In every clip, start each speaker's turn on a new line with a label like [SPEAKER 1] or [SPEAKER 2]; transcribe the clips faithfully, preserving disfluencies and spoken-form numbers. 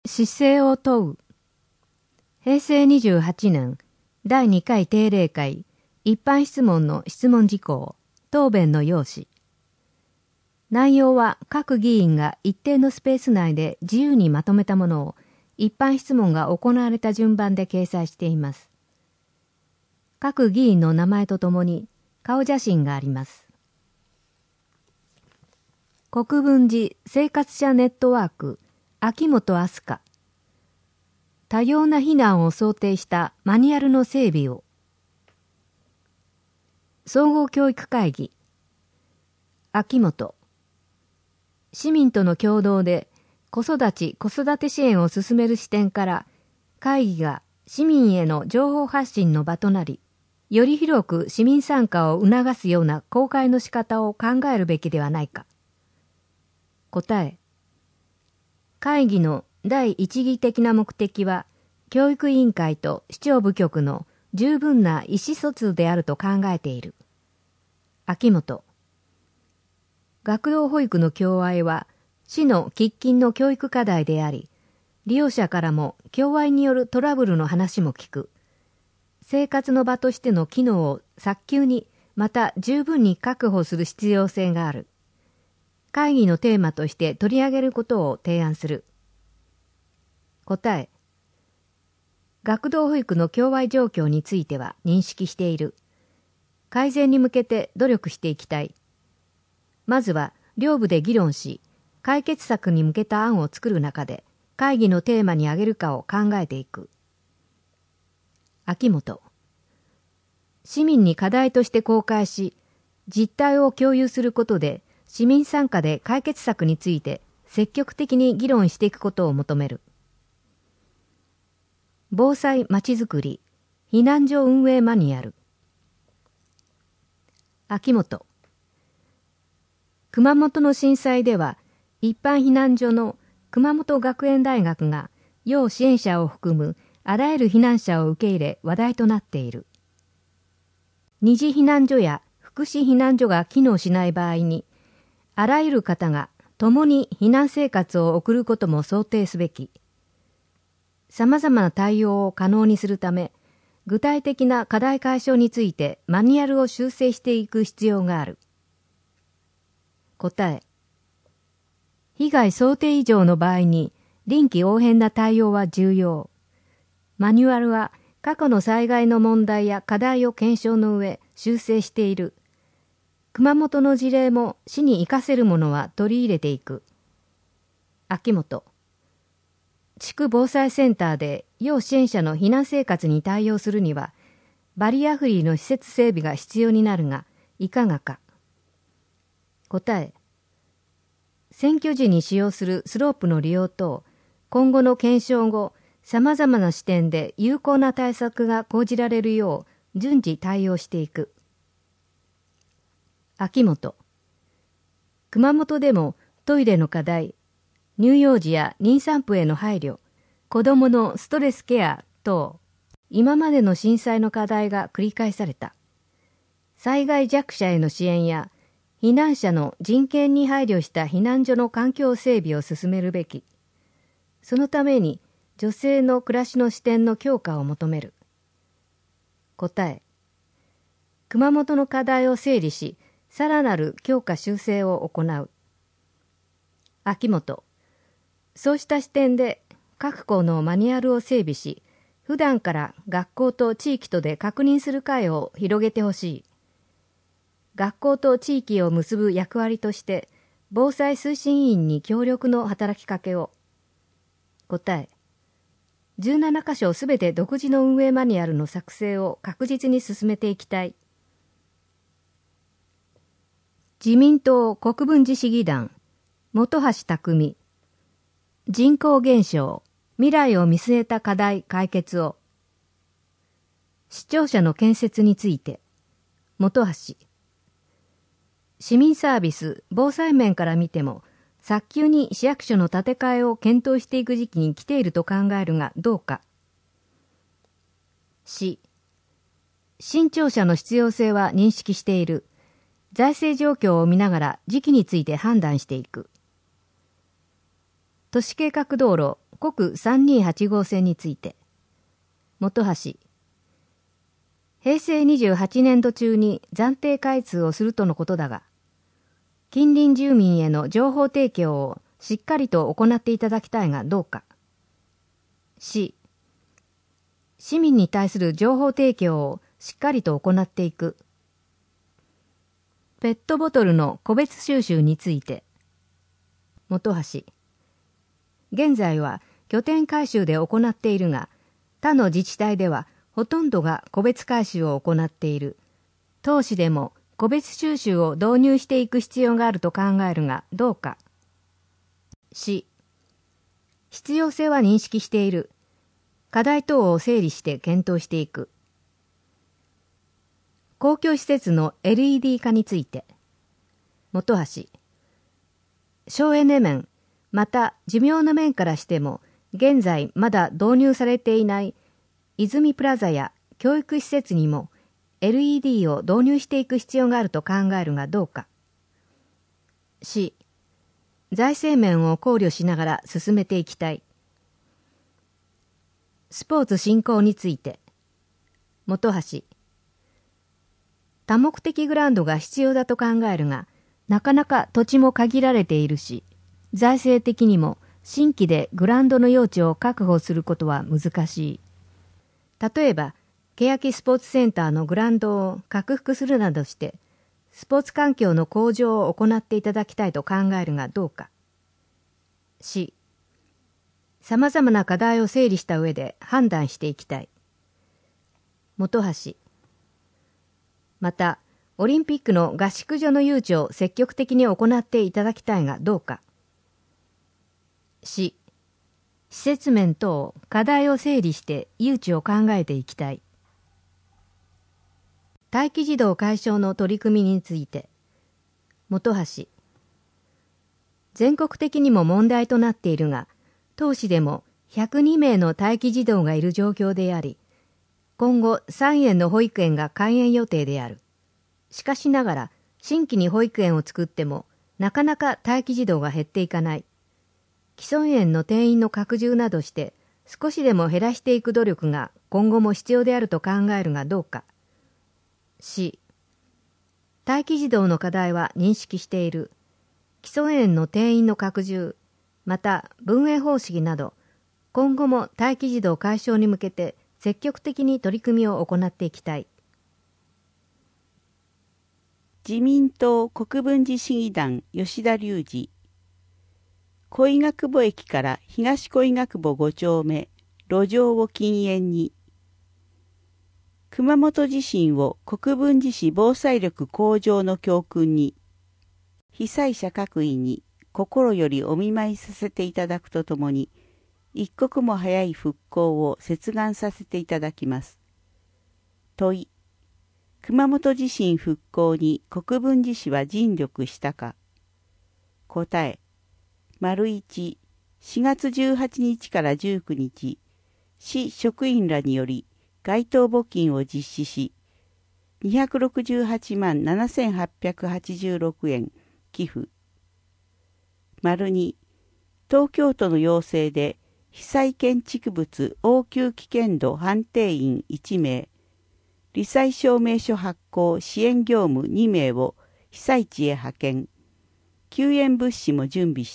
[SPEAKER 1] 姿勢を問う。へいせいにじゅうはちねんだいにかい定例会一般質問の質問事項、答弁の要旨。内容は各議員が一定のスペース内で自由にまとめたものを一般質問が行われた順番で掲載しています。各議員の名前とともに顔写真があります。国分寺生活者ネットワーク秋元飛鳥。多様な避難を想定したマニュアルの整備を。総合教育会議秋元。市民との共同で子育ち子育て支援を進める視点から会議が市民への情報発信の場となり、より広く市民参加を促すような公開の仕方を考えるべきではないか。答え。会議の第一義的な目的は、教育委員会と市長部局の十分な意思疎通であると考えている。秋元。学童保育の共愛は、市の喫緊の教育課題であり、利用者からも共愛によるトラブルの話も聞く。生活の場としての機能を早急にまた十分に確保する必要性がある。会議のテーマとして取り上げることを提案する。答え。学童保育の共愛状況については認識している。改善に向けて努力していきたい。まずは両部で議論し、解決策に向けた案を作る中で、会議のテーマに挙げるかを考えていく。秋元。市民に課題として公開し、実態を共有することで、市民参加で解決策について積極的に議論していくことを求める。防災まちづくり避難所運営マニュアル。秋元。熊本の震災では一般避難所の熊本学園大学が要支援者を含むあらゆる避難者を受け入れ話題となっている。二次避難所や福祉避難所が機能しない場合に、あらゆる方が共に避難生活を送ることも想定すべき。様々な対応を可能にするため、具体的な課題解消についてマニュアルを修正していく必要がある。答え。被害想定以上の場合に臨機応変な対応は重要。マニュアルは過去の災害の問題や課題を検証の上修正している。熊本の事例も市に活かせるものは取り入れていく。秋元。地区防災センターで要支援者の避難生活に対応するには、バリアフリーの施設整備が必要になるが、いかがか。答え。選挙時に使用するスロープの利用等、今後の検証後、様々な視点で有効な対策が講じられるよう順次対応していく。秋元。熊本でもトイレの課題、乳幼児や妊産婦への配慮、子どものストレスケア等、今までの震災の課題が繰り返された。災害弱者への支援や、避難者の人権に配慮した避難所の環境整備を進めるべき。そのために女性の暮らしの視点の強化を求める。答え。熊本の課題を整理し、さらなる強化修正を行う。秋元。そうした視点で各校のマニュアルを整備し、普段から学校と地域とで確認する会を広げてほしい。学校と地域を結ぶ役割として、防災推進委員に協力の働きかけを。答え。じゅうななかしょすべて独自の運営マニュアルの作成を確実に進めていきたい。自民党国分寺市議団、本橋匠。人口減少、未来を見据えた課題解決を。市庁舎の建設について、本橋。市民サービス、防災面から見ても、早急に市役所の建て替えを検討していく時期に来ていると考えるがどうか。市。新庁舎の必要性は認識している。財政状況を見ながら時期について判断していく。都市計画道路国さんにーはちごうせんについて、本橋、へいせいにじゅうはちねんど中に暫定開通をするとのことだが、近隣住民への情報提供をしっかりと行っていただきたいがどうか。し、市民に対する情報提供をしっかりと行っていく。ペットボトルの個別収集について、本橋、現在は拠点回収で行っているが、他の自治体ではほとんどが個別回収を行っている。当市でも個別収集を導入していく必要があると考えるがどうか。し、必要性は認識している。課題等を整理して検討していく。公共施設の エルイーディー 化について、本橋、省エネ面、また寿命の面からしても、現在まだ導入されていない泉プラザや教育施設にも エルイーディー を導入していく必要があると考えるがどうか。し、財政面を考慮しながら進めていきたい。スポーツ振興について、本橋、多目的グラウンドが必要だと考えるが、なかなか土地も限られているし、財政的にも新規でグラウンドの用地を確保することは難しい。例えば、欅スポーツセンターのグラウンドを拡幅するなどして、スポーツ環境の向上を行っていただきたいと考えるがどうか。し、さまざまな課題を整理した上で判断していきたい。本橋、また、オリンピックの合宿所の誘致を積極的に行っていただきたいがどうか。し、施設面等課題を整理して誘致を考えていきたい。待機児童解消の取り組みについて、本橋、全国的にも問題となっているが、当市でもひゃくにめいの待機児童がいる状況であり、今後さんえんの保育園が開園予定である。しかしながら、新規に保育園を作っても、なかなか待機児童が減っていかない。既存園の定員の拡充などして、少しでも減らしていく努力が今後も必要であると考えるがどうか。し、待機児童の課題は認識している。既存園の定員の拡充、また分営方式など、今後も待機児童解消に向けて積極的に取り組みを行っていきたい。
[SPEAKER 2] 自民党国分寺市議団吉田隆二、小医学部駅から東小医学部ご丁目、路上を禁煙に。熊本地震を国分寺市防災力向上の教訓に、被災者各位に心よりお見舞いさせていただくとともに、一刻も早い復興を切願させていただきます。問い、熊本地震復興に国分寺市は尽力したか。答え、丸一、しがつじゅうはちにちからじゅうくにち、市職員らにより街頭募金を実施し、にひゃくろくじゅうはちまんななせんはっぴゃくはちじゅうろくえん寄付。丸二、東京都の要請で被災建築物応急危険度判定員いちめい、罹災証明書発行支援業務にめいを被災地へ派遣。救援物資も準備した。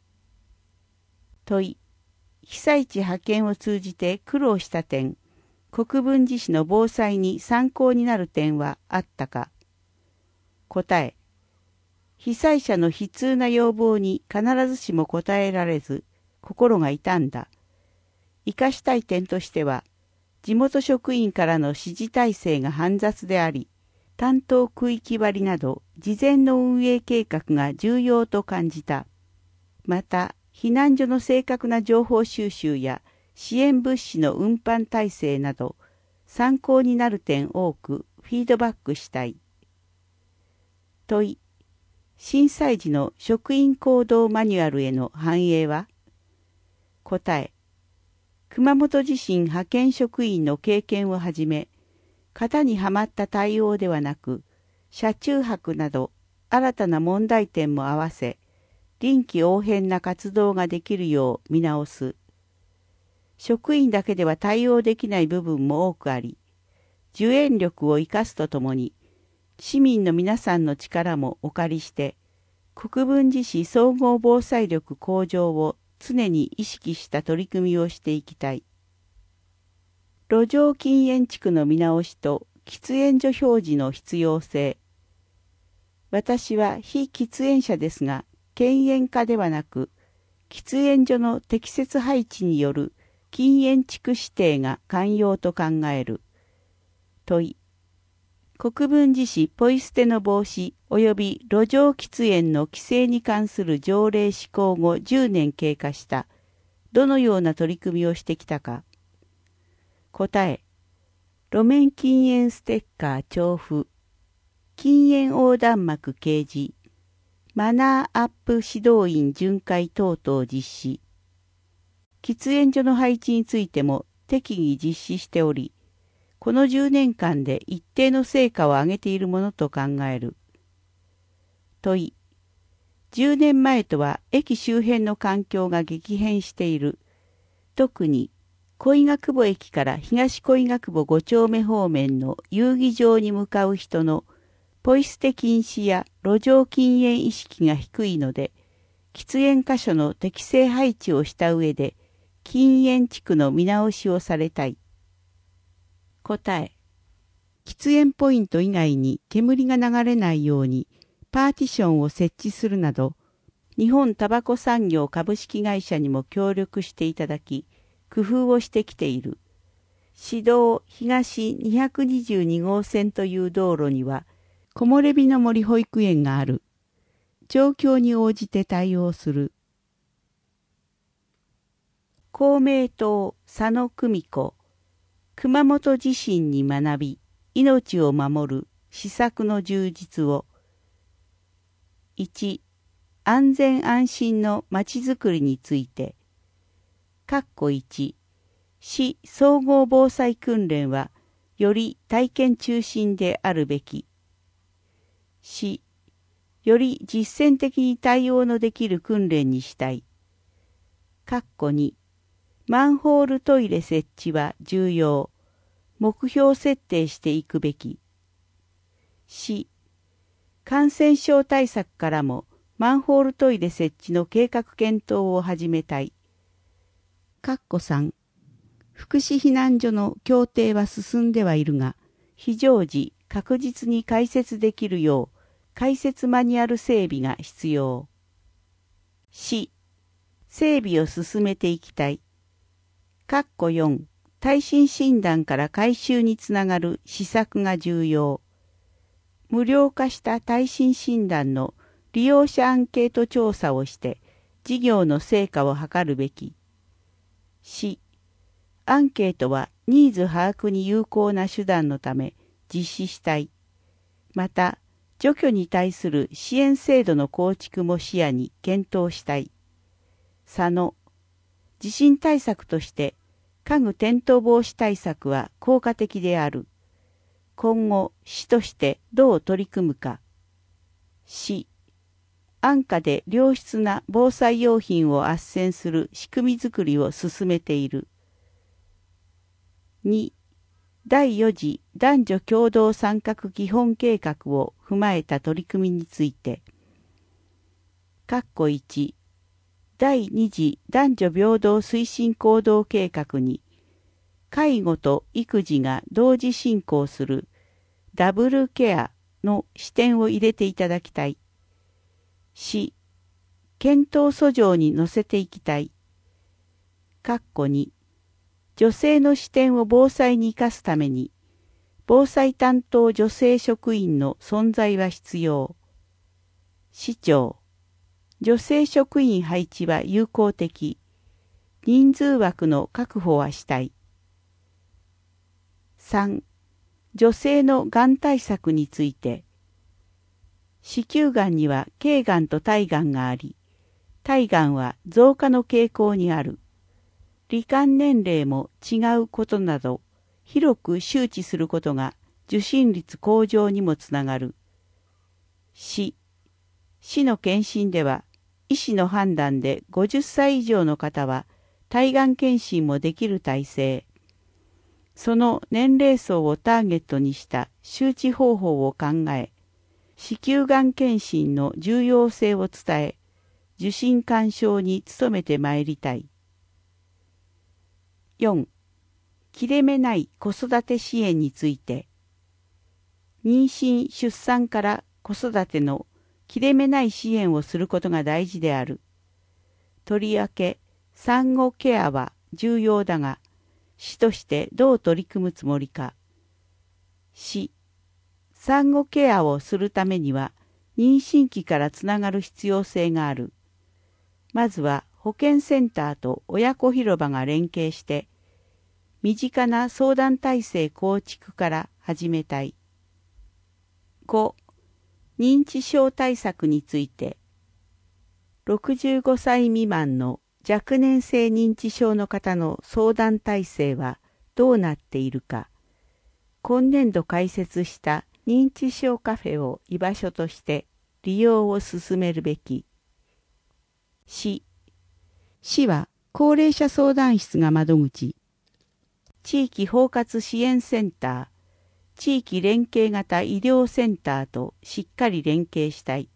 [SPEAKER 2] 問い、被災地派遣を通じて苦労した点、国分寺市の防災に参考になる点はあったか。答え、被災者の悲痛な要望に必ずしも応えられず、心が痛んだ。生かしたい点としては、地元職員からの指示体制が煩雑であり、担当区域割など事前の運営計画が重要と感じた。また、避難所の正確な情報収集や支援物資の運搬体制など、参考になる点多くフィードバックしたい。問い、震災時の職員行動マニュアルへの反映は？答え、熊本地震派遣職員の経験をはじめ、型にはまった対応ではなく、車中泊など新たな問題点も合わせ、臨機応変な活動ができるよう見直す。 職員だけでは対応できない部分も多くあり、受援力を生かすとともに、市民の皆さんの力もお借りして、国分寺市総合防災力向上を常に意識した取り組みをしていきたい。路上禁煙地区の見直しと喫煙所表示の必要性。私は非喫煙者ですが、禁煙家ではなく、喫煙所の適切配置による禁煙地区指定が肝要と考える。問い。国分寺市ポイ捨ての防止及び路上喫煙の規制に関する条例施行後じゅうねん経過した。どのような取り組みをしてきたか。答え。路面禁煙ステッカー調布。禁煙横断幕掲示。マナーアップ指導員巡回等々実施。喫煙所の配置についても適宜実施しており、このじゅうねんかんで一定の成果を上げているものと考える。問い。じゅうねんまえとは駅周辺の環境が激変している。特に、小伊賀久保駅から東小伊賀久保ご丁目方面の遊技場に向かう人のポイ捨て禁止や路上禁煙意識が低いので、喫煙箇所の適正配置をした上で、禁煙地区の見直しをされたい。答え。喫煙ポイント以外に煙が流れないようにパーティションを設置するなど、日本タバコ産業株式会社にも協力していただき、工夫をしてきている。市道東にひゃくにじゅうに号線という道路には、木漏れ日の森保育園がある。状況に応じて対応する。公明党佐野久美子。熊本地震に学び、命を守る施策の充実を。いち、安全安心のまちづくりについて。括弧いち、市総合防災訓練は、より体験中心であるべき。市、より実践的に対応のできる訓練にしたい。括弧に、マンホールトイレ設置は重要。目標設定していくべき。市、感染症対策からもマンホールトイレ設置の計画検討を始めたい。括弧さん、福祉避難所の協定は進んではいるが、非常時確実に開設できるよう開設マニュアル整備が必要。市、整備を進めていきたい。括弧よん、耐震診断から改修につながる施策が重要。無料化した耐震診断の利用者アンケート調査をして事業の成果を図るべき。市、アンケートはニーズ把握に有効な手段のため実施したい。また、除去に対する支援制度の構築も視野に検討したい。佐野、地震対策として家具転倒防止対策は効果的である。今後、市としてどう取り組むか。市、安価で良質な防災用品を斡旋する仕組みづくりを進めている。に、だいよ次男女共同参画基本計画を踏まえた取り組みについて。括弧いち、だいに次男女平等推進行動計画に、介護と育児が同時進行するダブルケアの視点を入れていただきたい。市、検討訴状に載せていきたい。括弧に、女性の視点を防災に生かすために、防災担当女性職員の存在は必要。市長、女性職員配置は有効的。人数枠の確保はしたい。さん、女性のがん対策について。子宮がんには経がんと体がんがあり、体がんは増加の傾向にある。罹患年齢も違うことなど、広く周知することが受診率向上にもつながる。市、市の検診では、医師の判断でごじゅっさい以上の方は対がん検診もできる体制、その年齢層をターゲットにした周知方法を考え、子宮がん検診の重要性を伝え、受診勧奨に努めてまいりたい。よん. 切れ目ない子育て支援について、妊娠・出産から子育ての切れ目ない支援をすることが大事である。とりわけ産後ケアは重要だが、市としてどう取り組むつもりか。市、産後ケアをするためには妊娠期からつながる必要性がある。まずは保健センターと親子広場が連携して、身近な相談体制構築から始めたい。ご. 認知症対策について、ろくじゅうごさい未満の若年性認知症の方の相談体制はどうなっているか、今年度開設した認知症カフェを居場所として利用を進めるべき。市、市は高齢者相談室が窓口、地域包括支援センター、地域連携型医療センターとしっかり連携したい。